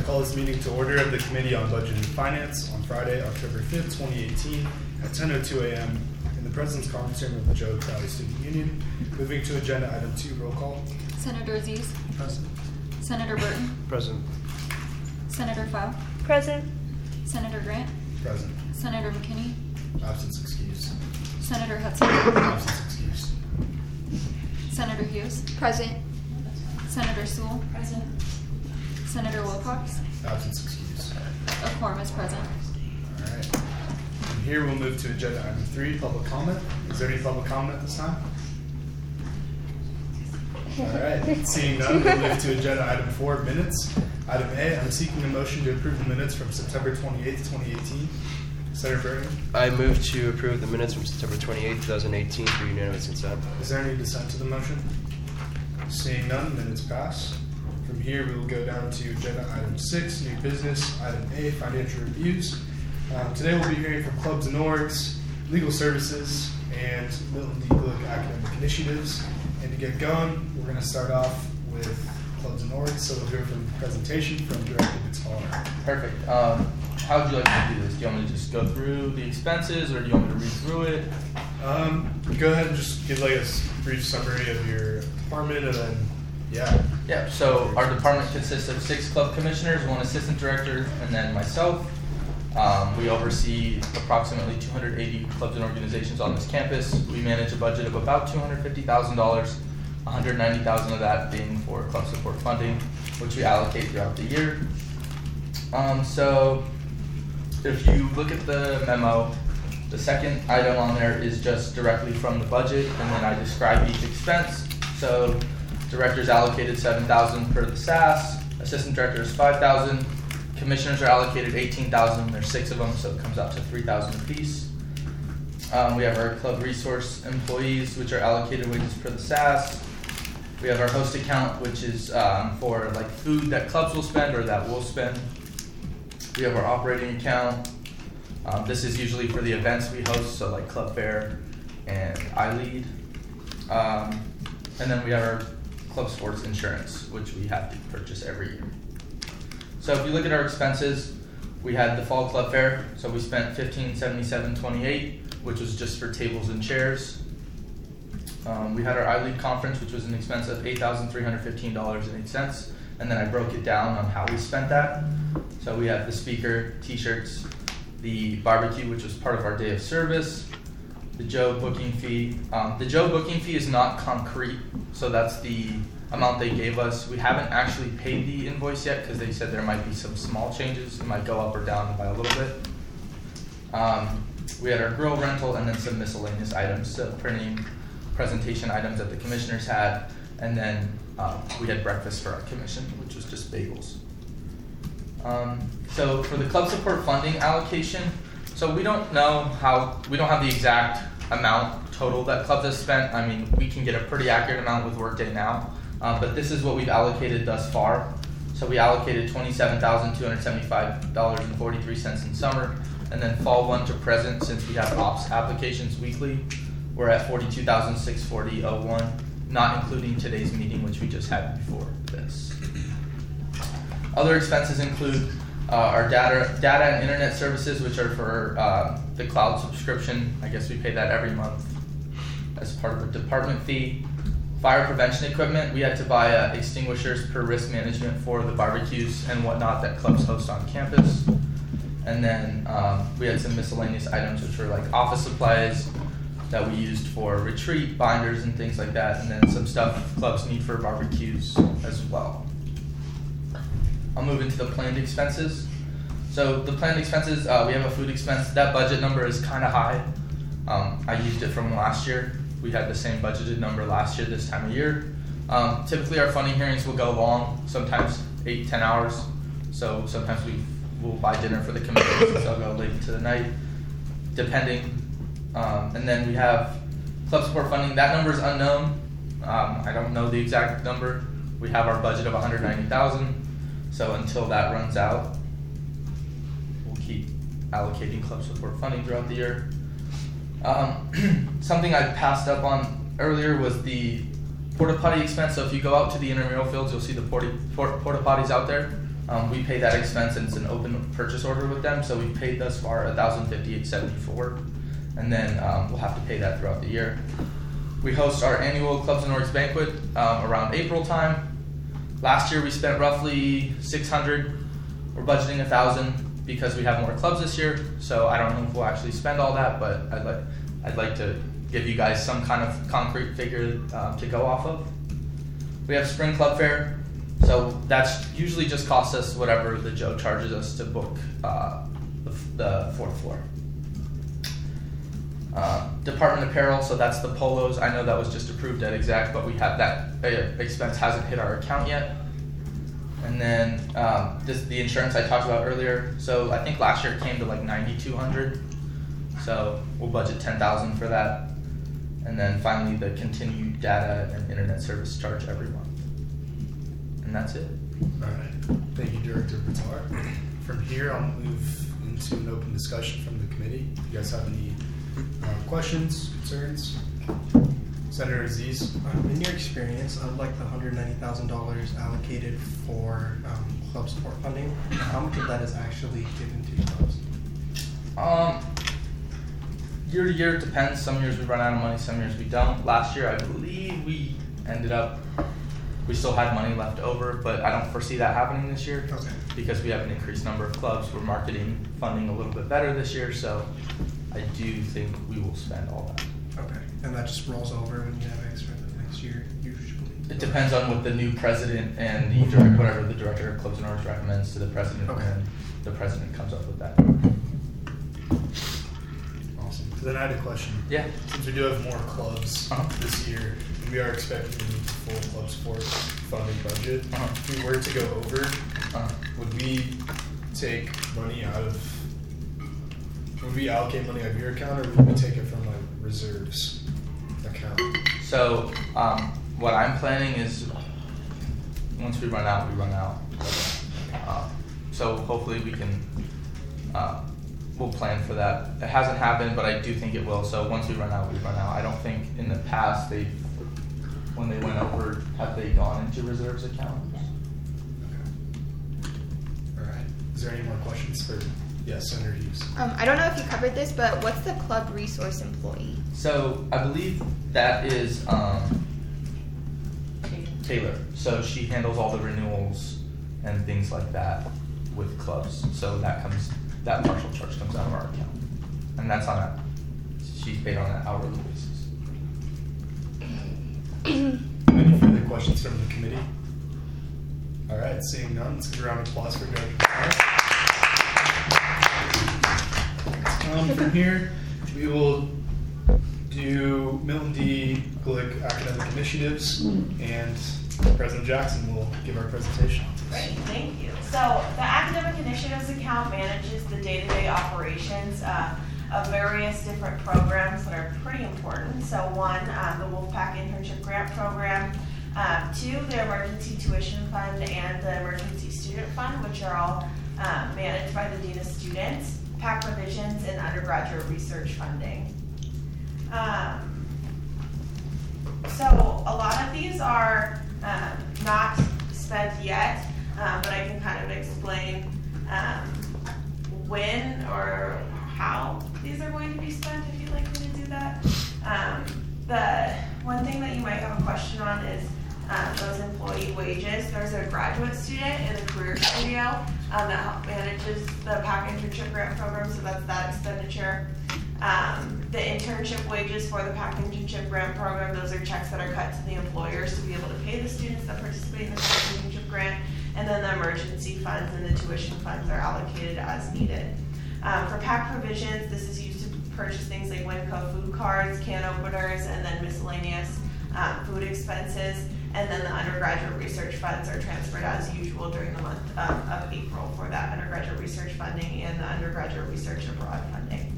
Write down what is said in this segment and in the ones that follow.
Call this meeting to order of the Committee on Budget and Finance on Friday, October 5th, 2018 at 10:02 a.m. in the President's Conference Room of the Joe Crowley Student Union. Moving to Agenda Item 2, roll call. Senator Aziz. Present. Senator Burton. Present. Senator Pfau. Present. Senator Grant. Present. Senator McKinney. Absence excused. Senator Hudson. Absence excused. Senator Hughes. Present. Senator Sewell. Present. Senator Wilcox. Absence excused. A quorum is present. All right. From here, we'll move to Agenda Item 3, public comment. Is there any public comment at this time? All right. Seeing none, we'll move to Agenda Item 4, minutes. Item A, I'm seeking a motion to approve the minutes from September 28th, 2018. Senator Burton, I move to approve the minutes from September 28th, 2018 for unanimous consent. is there any dissent to the motion? Seeing none, minutes pass. From here, we will go down to Agenda Item 6, new business. Item A, financial reviews. Today we'll be hearing from clubs and orgs, legal services, and Milton D. Glick academic initiatives. And to get going, we're going to start off with clubs and orgs. So we'll hear from the presentation from Director Guitar. Perfect. How would you like to do this? Do you want me to just go through the expenses, or do you want me to read through it? Go ahead and just give like a brief summary of your department, and then Yeah, so our department consists of 6 club commissioners, 1 assistant director, and then myself. We oversee approximately 280 clubs and organizations on this campus. We manage a budget of about $250,000, $190,000 of that being for club support funding, which we allocate throughout the year. So if you look at the memo, the second item on there is just directly from the budget, and then I describe each expense. So directors allocated $7,000 per the SAS, assistant directors $5,000, commissioners are allocated $18,000. There's 6 of them, so it comes out to $3,000 apiece. We have our club resource employees, which are allocated wages per the SAS. We have our host account, which is for like food that clubs will spend or that we'll spend. We have our operating account. This is usually for the events we host, so like Club Fair and iLead. And then we have our club sports insurance, which we have to purchase every year. So if you look at our expenses, we had the fall club fair, so we spent $1577.28, which was just for tables and chairs. We had our iLead conference, which was an expense of $8,315.08, and then I broke it down on how we spent that. So we had the speaker, t-shirts, the barbecue, which was part of our day of service, the Joe booking fee. The Joe booking fee is not concrete, so that's the amount they gave us. We haven't actually paid the invoice yet because they said there might be some small changes. It might go up or down by a little bit. We had our grill rental and then some miscellaneous items, so printing, presentation items that the commissioners had, and then we had breakfast for our commission, which was just bagels. So for the club support funding allocation, so we don't have the exact amount total that clubs have spent. I mean, we can get a pretty accurate amount with Workday now, but this is what we've allocated thus far. So we allocated $27,275.43 in summer, and then fall 1 to present, since we have ops applications weekly, we're at $42,640.01, not including today's meeting, which we just had before this. Other expenses include our data and internet services, which are for the cloud subscription. I guess we pay that every month as part of the department fee. Fire prevention equipment, we had to buy extinguishers per risk management for the barbecues and whatnot that clubs host on campus. And then we had some miscellaneous items, which were like office supplies that we used for retreat, binders and things like that, and then some stuff clubs need for barbecues as well. I'll move into the planned expenses. So the planned expenses, we have a food expense. That budget number is kind of high. I used it from last year. We had the same budgeted number last year this time of year. Typically our funding hearings will go long, sometimes 8-10 hours. So sometimes we'll buy dinner for the committees, so they'll go late into the night, depending. And then we have club support funding. That number is unknown. I don't know the exact number. We have our budget of $190,000. So until that runs out, we'll keep allocating club support funding throughout the year. Something I passed up on earlier was the porta potty expense. So if you go out to the intramural fields, you'll see the porta potties out there. We pay that expense and it's an open purchase order with them, so we've paid thus far $1,058.74, and then we'll have to pay that throughout the year. We host our annual Clubs and Orgs banquet around April time. Last year we spent roughly $600. We're budgeting $1,000 because we have more clubs this year, so I don't know if we'll actually spend all that, but I'd like to give you guys some kind of concrete figure to go off of. We have Spring Club Fair, so that's usually just costs us whatever the Joe charges us to book the fourth floor. Department apparel, so that's the polos. I know that was just approved at Exec, but we have that expense hasn't hit our account yet. And then the insurance I talked about earlier. So I think last year it came to like $9,200. So we'll budget $10,000 for that. And then finally the continued data and internet service charge every month. And that's it. All right. Thank you, Director Bitar. From here, I'll move into an open discussion from the committee. If you guys have any questions, concerns? Senator Aziz. In your experience, of like the $190,000 allocated for club support funding, how much of that is actually given to clubs? Year to year, it depends. Some years we run out of money, some years we don't. Last year, I believe we still had money left over, but I don't foresee that happening this year. Okay. Because we have an increased number of clubs. We're marketing funding a little bit better this year, so I do think we will spend all that. Okay, and that just rolls over when you have extra the next year, usually? It depends on what the new president and whatever the director of Clubs and Orgs recommends to the president, Okay. and the president comes up with that. Awesome. So then I had a question. Yeah. Since we do have more clubs this year, we are expecting to meet the full club sport funding budget. If we were to go over, would we take money out of? Would we allocate money out of your account, or would we take it from like reserves account? So what I'm planning is once we run out, we run out. So hopefully we can, we'll plan for that. It hasn't happened, but I do think it will. So once we run out, we run out. I don't think in the past when they went over, have they gone into reserves account? Okay. All right. Is there any more questions for? Yes, Senator Hughes. I don't know if you covered this, but what's the club resource employee? So I believe that is Taylor. So she handles all the renewals and things like that with clubs. So that partial charge comes out of our account, and that's on a she's paid on an hourly basis. Any further questions from the committee? All right, seeing none, let's give a round of applause for Director Bitar. From here, we will do Milton D. Glick academic initiatives, and President Jackson will give our presentation. Great, thank you. So the Academic Initiatives account manages the day-to-day operations of various different programs that are pretty important. So one, the Wolfpack Internship Grant Program. Two, the Emergency Tuition Fund and the Emergency Student Fund, which are all managed by the Dean of Students. PAC Provisions and undergraduate research funding. So a lot of these are not spent yet, but I can kind of explain when or how these are going to be spent if you'd like me to do that. The one thing that you might have a question on is those employee wages. There's a graduate student in the Career Studio that manages the PAC Internship Grant Program, so that's that expenditure. The internship wages for the PAC Internship Grant Program, those are checks that are cut to the employers to be able to pay the students that participate in the PAC Internship Grant, and then the emergency funds and the tuition funds are allocated as needed. For PAC Provisions, this is used to purchase things like Winco food cards, can openers, and then miscellaneous food expenses. And then the undergraduate research funds are transferred as usual during the month of April for that undergraduate research funding and the undergraduate research abroad funding.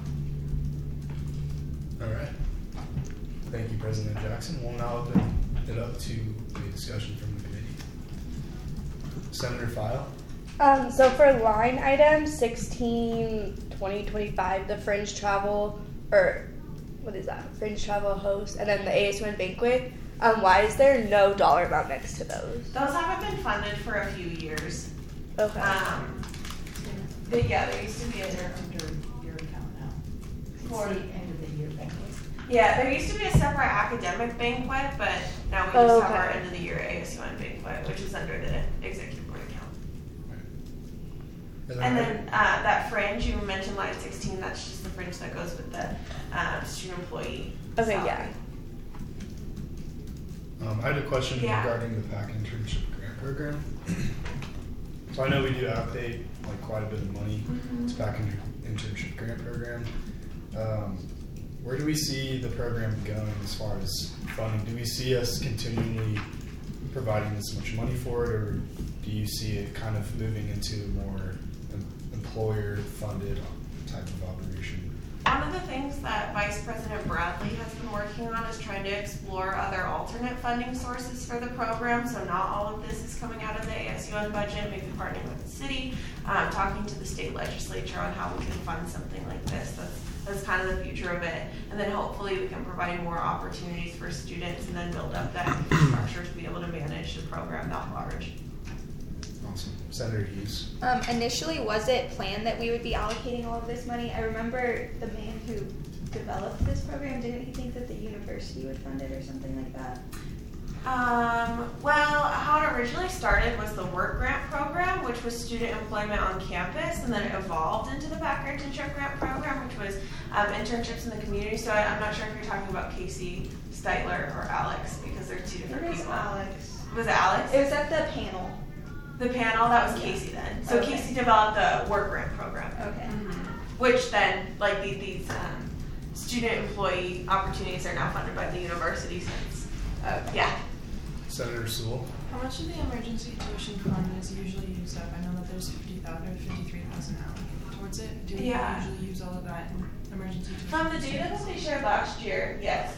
All right. Thank you, President Jackson. We'll now open it up to a discussion from the committee. Senator File. So for line item 16-2025, the fringe travel, or what is that? Fringe travel host, and then the AS1 banquet. Why is there no dollar amount next to those? Those haven't been funded for a few years. Okay. There used to be a They're under your account now. It's For- the end of the year banquet. Yeah, there used to be a separate academic banquet, but now we just have our end of the year ASUN banquet, which is under the executive board account. And then that fringe you mentioned, line 16, that's just the fringe that goes with the student employee. Okay, salary. yeah. I had a question Yeah. regarding the PAC internship grant program. So I know we do allocate like quite a bit of money Mhm. to PAC internship grant program. Where do we see the program going as far as funding? Do we see us continually providing this much money for it, or do you see it kind of moving into a more employer-funded type of operation? One of the things that Vice President Bradley has been working on is trying to explore other alternate funding sources for the program. So not all of this is coming out of the ASUN budget, maybe partnering with the city, talking to the state legislature on how we can fund something like this. That's kind of the future of it. And then hopefully we can provide more opportunities for students and then build up that infrastructure to be able to manage the program that large. Awesome. Senator Hughes. Initially, was it planned that we would be allocating all of this money? I remember the man who developed this program, didn't he think that the university would fund it or something like that? Well, how it originally started was the work grant program, which was student employment on campus, and then it evolved into the PAC internship grant program, which was internships in the community. So I'm not sure if you're talking about Casey Steitler or Alex, because they're two different people. Alex. Was it Alex? It was at the panel. The panel, that was Casey then. So Okay. Casey developed the work grant program. Okay. Which then, like these student employee opportunities are now funded by the university since, yeah. Senator Sewell. How much of the emergency tuition fund is usually used up? I know that there's 50,000 or 53,000 allocated towards it. Do we Yeah. usually use all of that in emergency tuition? From the data that they shared last year, yes.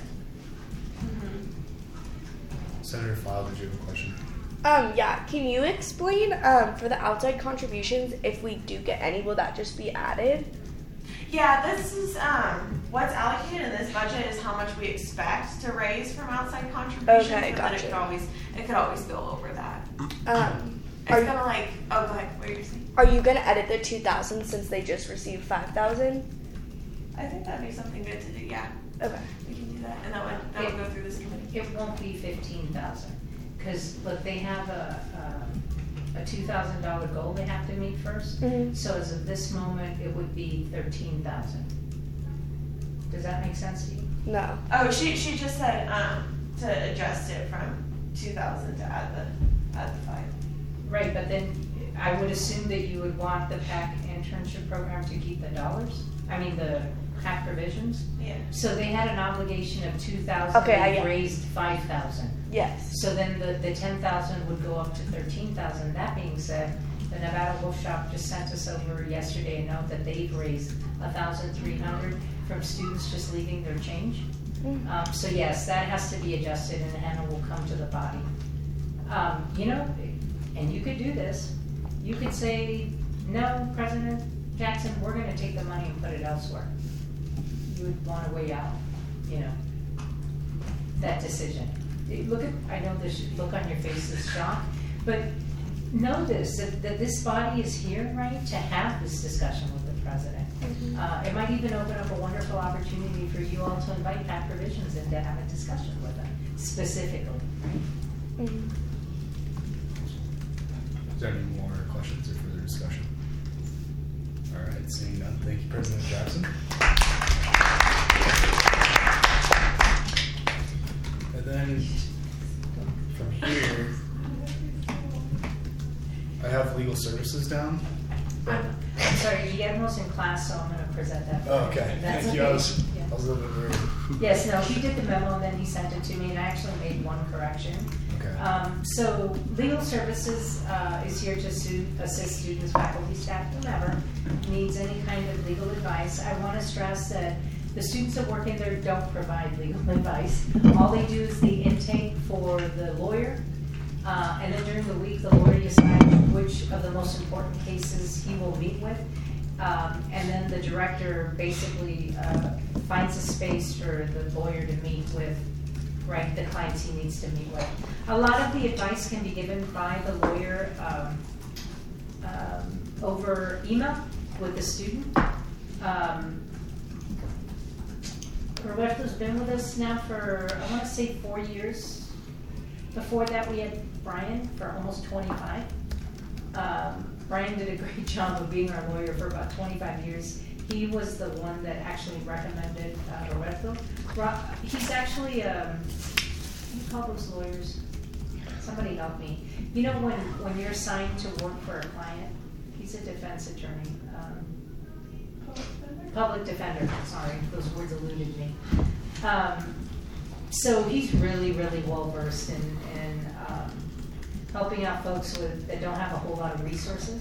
Senator File, did you have a question? Yeah. Can you explain for the outside contributions, if we do get any, will that just be added? Yeah, this is what's allocated in this budget is how much we expect to raise from outside contributions. Okay, but then gotcha. it could always go over that. It's Are, kind of like, oh, go ahead. What are you saying? are you gonna edit the 2,000 since they just received 5,000? I think that'd be something good to do. Yeah, Okay. we can do that, and that would go through this committee. It won't be 15,000, because look, they have a $2,000 goal they have to meet first. Mhm. So as of this moment, it would be 13,000. Does that make sense to you? No. Oh, she just said to adjust it from 2,000 to add the 5. Right, but then I would assume that you would want the PAC internship program to keep the dollars. I mean the PAC provisions. Yeah. So they had an obligation of 2,000. Okay, They yeah. raised 5,000. Yes. So then the 10,000 would go up to 13,000. That being said, the Nevada Wolf Shop just sent us over yesterday a note that they've raised 1,300 from students just leaving their change. So yes, that has to be adjusted, and Hannah will come to the body. And you could do this. You could say, no, President Jackson, we're going to take the money and put it elsewhere. You would want to weigh out, that decision. I know there's look on your face is shock, but know this, that this body is here, right, to have this discussion with the president. It might even open up a wonderful opportunity for you all to invite PAC provisions and to have a discussion with them specifically. Right? Is there any more questions or further discussion? All right, seeing none, thank you, President Jackson. And then from here, I have legal services down. But, I'm sorry, Guillermo's in class, so I'm going to present that. oh, okay, That's thank you. okay. I was Yeah. a little bit worried. Yes, no, he did the memo and then he sent it to me, and I actually made one correction. Okay. So legal services is here to assist students, faculty, staff, whomever needs any kind of legal advice. I want to stress that the students that work in there don't provide legal advice. All they do is the intake for the lawyer, and then during the week, the lawyer decides which of the most important cases he will meet with. And then the director basically finds a space for the lawyer to meet with, right, the clients he needs to meet with. A lot of the advice can be given by the lawyer over email with the student. Roberto's been with us now for, I want to say 4 years. Before that, we had Brian for almost 25. Brian did a great job of being our lawyer for about 25 years. He was the one that actually recommended Roberto. He's actually, what do you call those lawyers? Somebody help me. You know when you're assigned to work for a client, he's a defense attorney. Public defender, sorry, those words eluded me. So he's really, really well versed in helping out folks that don't have a whole lot of resources.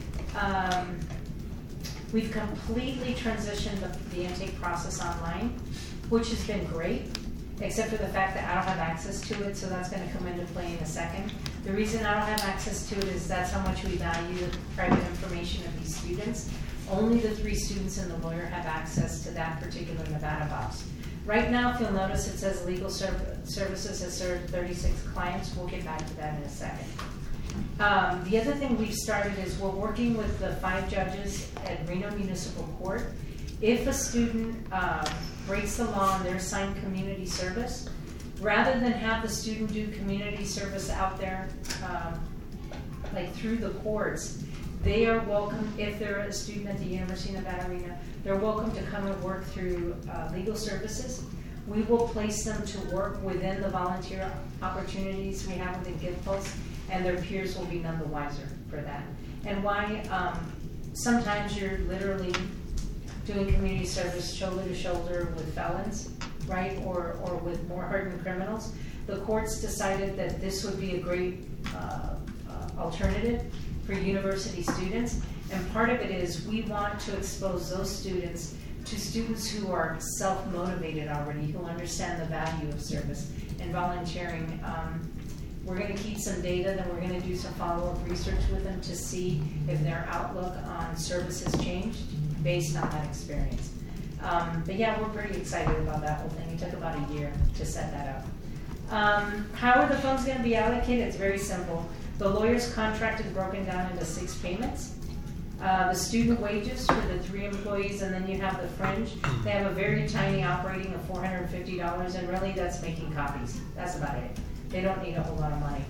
We've completely transitioned the intake process online, which has been great, except for the fact that I don't have access to it, so that's going to come into play in a second. The reason I don't have access to it is that's how much we value the private information of these students. Only the 3 students and the lawyer have access to that particular Nevada box. Right now, if you'll notice, it says Legal Services has served 36 clients. We'll get back to that in a second. The other thing we've started is we're working with the 5 judges at Reno Municipal Court. If a student breaks the law and they're assigned community service, rather than have the student do community service out there, like through the courts, they are welcome, if they're a student at the University of Nevada, Reno, they're welcome to come and work through legal services. We will place them to work within the volunteer opportunities we have within GivePulse, and their peers will be none the wiser for that. And why? Sometimes you're literally doing community service shoulder to shoulder with felons, right, or with more hardened criminals. The courts decided that this would be a great alternative for university students, and part of it is we want to expose those students to students who are self-motivated already, who understand the value of service and volunteering. We're going to keep some data, then we're going to do some follow-up research with them to see if their outlook on service has changed based on that experience. But yeah, we're pretty excited about that whole thing. It took about a year to set that up. How are the funds going to be allocated? It's very simple. The lawyer's contract is broken down into 6 payments. The student wages for the 3 employees, and then you have the fringe. They have a very tiny operating of $450, and really that's making copies. That's about it. They don't need a whole lot of money.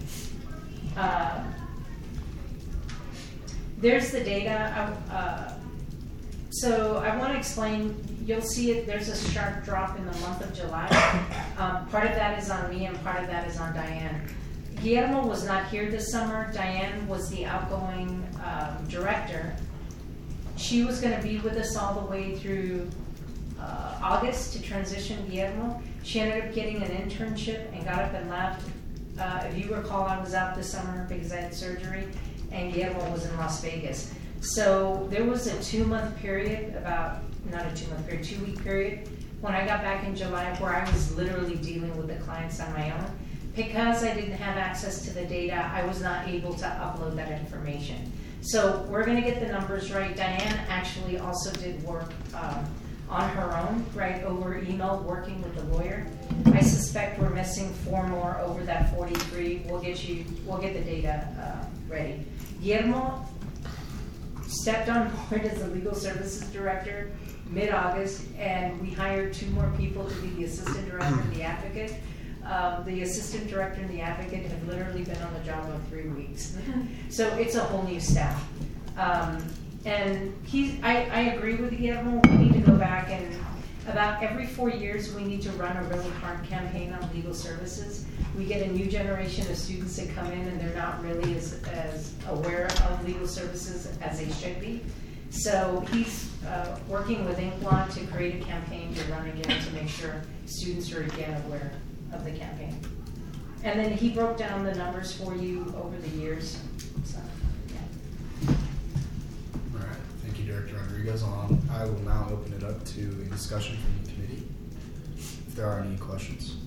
There's the data. So I want to explain, you'll see it, there's a sharp drop in the month of July. Part of that is on me and part of that is on Diane. Guillermo was not here this summer. Diane was the outgoing director. She was going to be with us all the way through August to transition Guillermo. She ended up getting an internship and got up and left. If you recall, I was out this summer because I had surgery, and Guillermo was in Las Vegas. So there was a 2-month period, not a 2-month period, 2-week period, when I got back in July where I was literally dealing with the clients on my own. Because I didn't have access to the data, I was not able to upload that information. So we're going to get the numbers right. Diane actually also did work on her own, right, over email, working with the lawyer. I suspect we're missing 4 more over that 43. We'll get the data ready. Guillermo stepped on board as the legal services director mid-August, and we hired 2 more people to be the assistant director and the advocate. The assistant director and the advocate have literally been on the job for 3 weeks. So it's a whole new staff. And I agree with Guillermo. We need to go back and about every 4 years we need to run a really hard campaign on legal services. We get a new generation of students that come in and they're not really as aware of legal services as they should be. So he's working with Inkblot to create a campaign to run again to make sure students are again aware of the campaign. And then he broke down the numbers for you over the years. So, yeah. All right, thank you, Director Rodriguez. I will now open it up to a discussion from the committee. If there are any questions.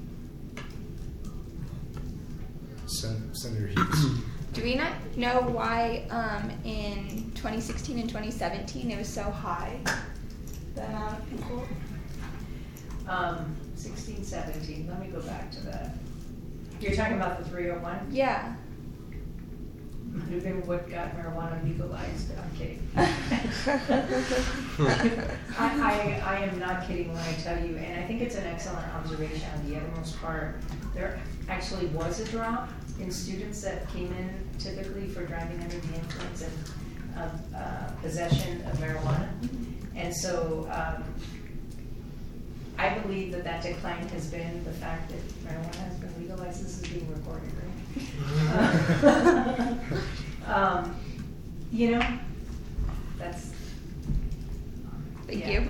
Senator Hughes. Do we not know why in 2016 and 2017 it was so high, the amount of people? 16, 17, let me go back to that. You're talking about the 301? Yeah. Do been what got marijuana legalized. I'm kidding. I am not kidding when I tell you, and I think it's an excellent observation on the Evermost part. There actually was a drop in students that came in typically for driving under the influence and possession of marijuana. And so I believe that decline has been the fact that marijuana has been legalized. This is being recorded, right? You know, that's. Thank yeah. you.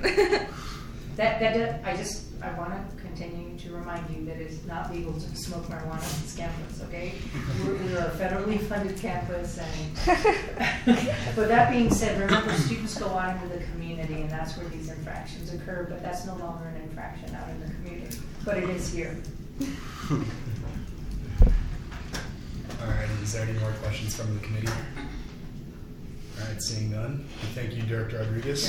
I want to continue to remind you that it's not legal to smoke marijuana on this campus, okay? We're a federally funded campus, and but that being said, remember, students go out into the community, and that's where these infractions occur, but that's no longer an infraction out in the community, but it is here. All right, is there any more questions from the committee? All right, seeing none, thank you, Director Rodriguez.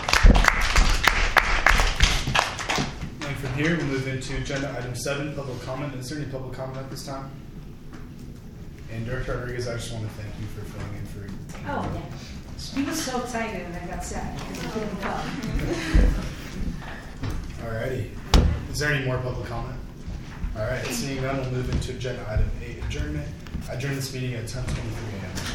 And from here, we'll move into agenda item 7, public comment. Is there any public comment at this time? And Director Rodriguez, I just want to thank you for filling in for. Oh, yeah. He was so excited and I got sad because he couldn't come. All righty. Is there any more public comment? All right, seeing none, we'll move into agenda item 8, adjournment. I adjourn this meeting at 10:23 a.m.